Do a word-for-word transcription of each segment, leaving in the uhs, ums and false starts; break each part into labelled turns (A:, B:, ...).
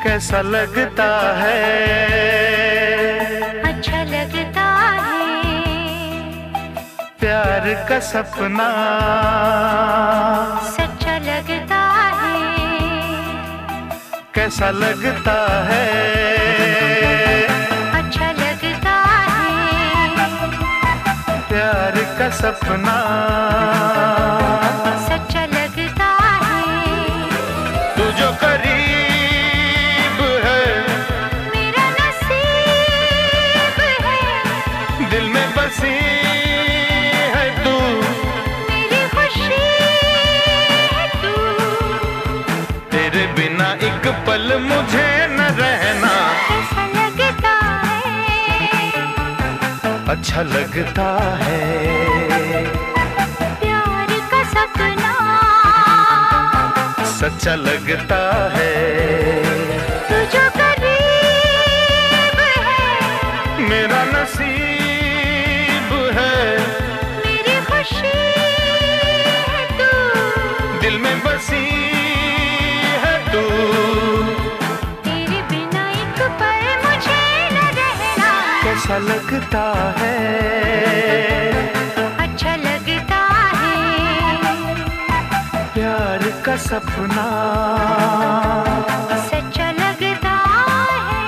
A: कैसा लगता है,
B: अच्छा लगता है।
A: प्यार का सपना
B: सच्चा लगता है।
A: कैसा लगता है,
B: अच्छा लगता है।
A: प्यार का सपना
B: सच्चा लगता है।
A: तू जो करीब है
B: मेरा नसीब है,
A: दिल में बसी है तू,
B: मेरी खुशी है तू।
A: तेरे बिना एक पल मुझे न रहना।
B: कैसा लगता है,
A: अच्छा लगता है,
B: प्यार का सपना
A: सच्चा लगता है।
B: तू जो करीब है
A: मेरा नसीब है,
B: मेरी खुशी है तू,
A: दिल में बसी है तू।
B: तेरे बिना एक पल मुझे न रहना।
A: कैसा लगता है,
B: अच्छा लगता है,
A: प्यार का सपना
B: सच्चा लगता है।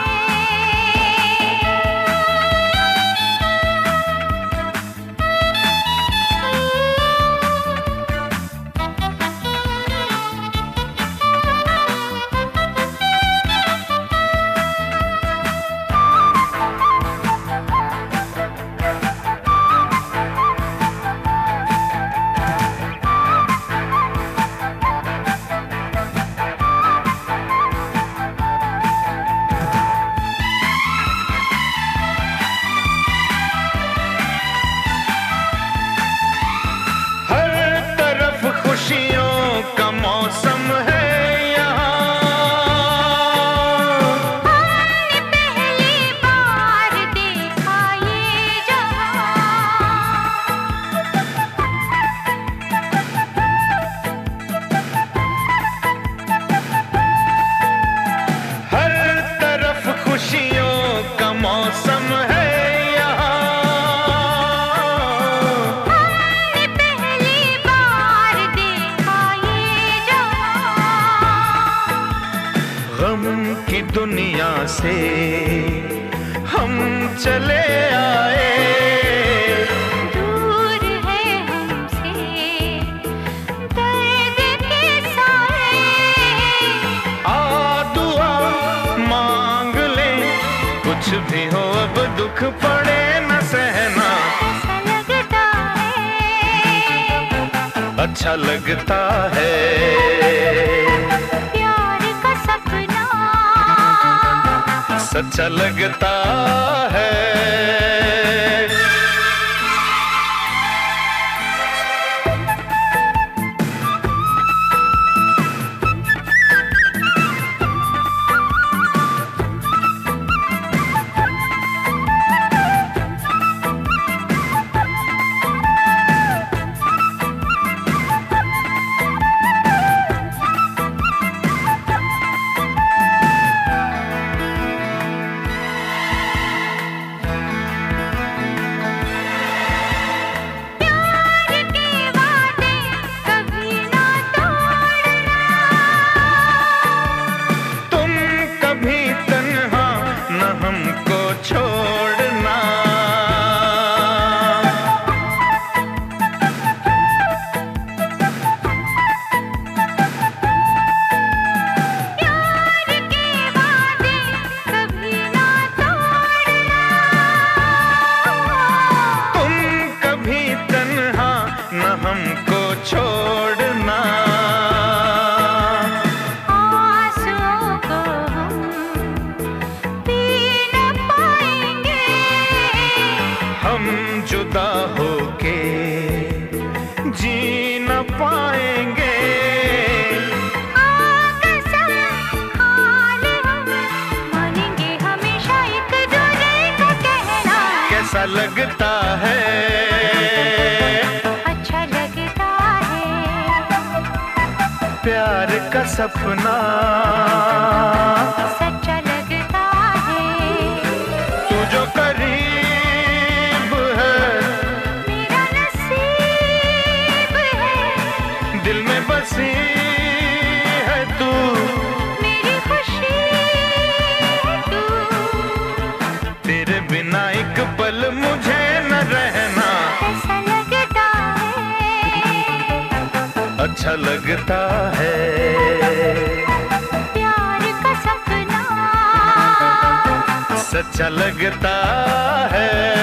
A: खुशियों का मौसम है यहाँ।
B: हमने पहली बार देखा ये जहां।
A: हर तरफ खुशियों का मौसम है यहाँ।
B: हमने पहली बार देखा ये जहां।
A: गम की दुनिया से हम चले आए,
B: दूर है हमसे दर्द के साए।
A: आ दुआ मांग ले, कुछ भी हो अब दुख पड़े न सहना।
B: कैसा लगता है,
A: अच्छा लगता है,
B: प्यार का सपना
A: सच्चा लगता है।
B: प्यार के वादे कभी ना तोड़ना।
A: तुम कभी तन्हा न हमको छोड़ना।
B: प्यार के वादे कभी ना तोड़ना।
A: तुम कभी तन्हा न हमको छोड़ना।
B: आंसुओं को हम पी न पाएंगे।
A: हम जुदा होके जी न पाएंगे।
B: कसम हाल हम मानेंगे हमेशा एक दूसरे का कहना।
A: कैसा लगता है,
B: अच्छा लगता है,
A: प्यार का सपना
B: सच
A: दिल में बसी है तू,
B: मेरी खुशी है तू।
A: तेरे बिना एक पल मुझे न रहना
B: ऐसा लगता है,
A: अच्छा लगता है।
B: प्यार का सपना
A: सच्चा लगता है।